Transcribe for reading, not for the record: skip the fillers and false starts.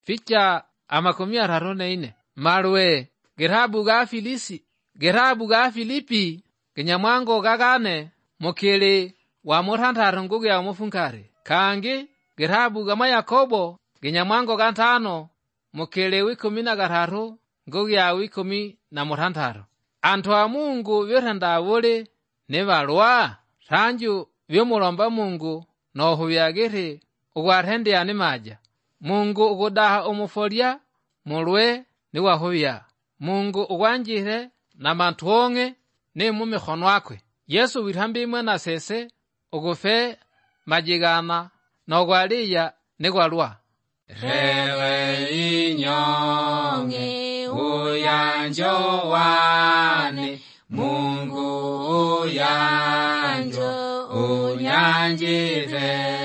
Ficha amakomia rarone marwe gerabu ga Filipi kinyamwango gagane mokele wa murantaro ngugu ya umufunkare kangi gerabu gama Yakobo kinyamwango gantano mokele wikumina gararo ngugu ya wikumi na murantaro. Antu wa Mungu viranda wole nevalwa ranju vyomulomba Mungu no hubyagire ugwarhende ya maja. Mungu ugudaha umufolya mulwe ni wahubya. Mungu ugwanjire na mantuonge ni mumikhono akwe. Yesu wirhambimwe na sese ugufe majigana no gwaliya ni gwalwa. Rewe inyonge uyanjowane Mungu uyanjo unyanjire